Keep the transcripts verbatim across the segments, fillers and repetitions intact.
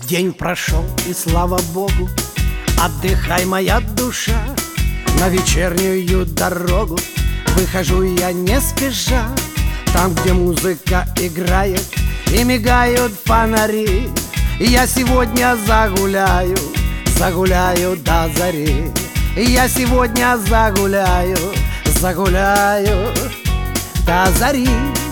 День прошел, и слава Богу, отдыхай, моя душа. На вечернюю дорогу выхожу я не спеша. Там, где музыка играет и мигают фонари, я сегодня загуляю, загуляю до зари. Я сегодня загуляю, загуляю до зари.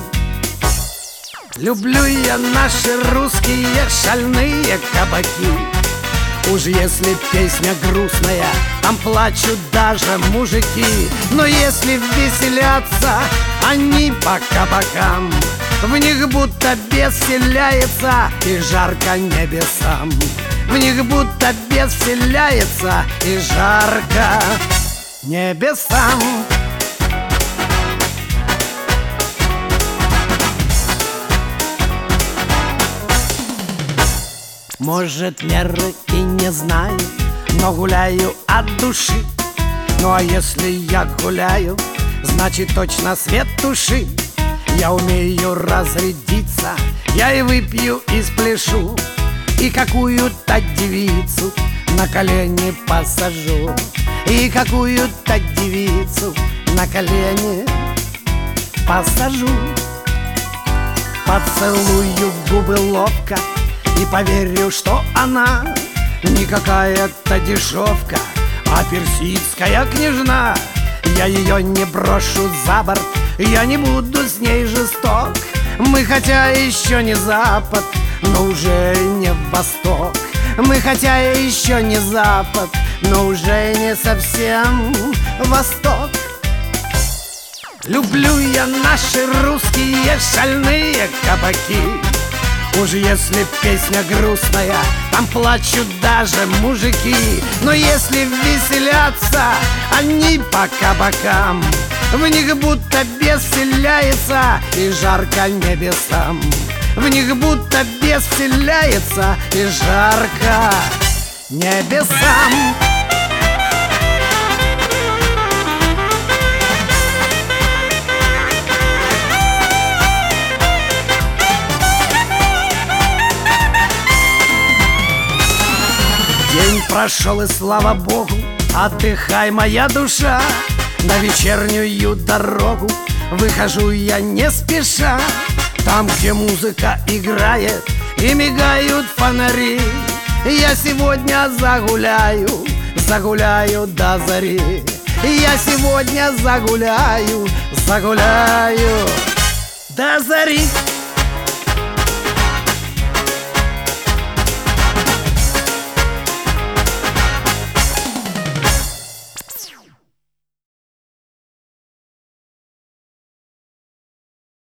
Люблю я наши русские шальные кабаки. Уж если песня грустная, там плачут даже мужики. Но если веселятся они по кабакам, в них будто бес вселяется и жарко небесам. В них будто бес вселяется и жарко небесам. Может, меры и не знаю, но гуляю от души. Ну а если я гуляю, значит точно свет туши. Я умею разрядиться, я и выпью, и спляшу, и какую-то девицу на колени посажу, и какую-то девицу на колени посажу. Поцелую в губы ловко и поверю, что она не какая-то дешевка, а персидская княжна. Я ее не брошу за борт, я не буду с ней жесток. Мы хотя еще не Запад, но уже не Восток. Мы хотя еще не Запад, но уже не совсем Восток. Люблю я наши русские шальные кабаки. Уж если песня грустная, там плачут даже мужики. Но если веселятся они по кабакам, в них будто бес вселяется и жарко небесам. В них будто бес вселяется и жарко небесам. День прошел, и слава Богу, отдыхай, моя душа. На вечернюю дорогу выхожу я не спеша. Там, где музыка играет и мигают фонари, я сегодня загуляю, загуляю до зари. Я сегодня загуляю, загуляю до зари.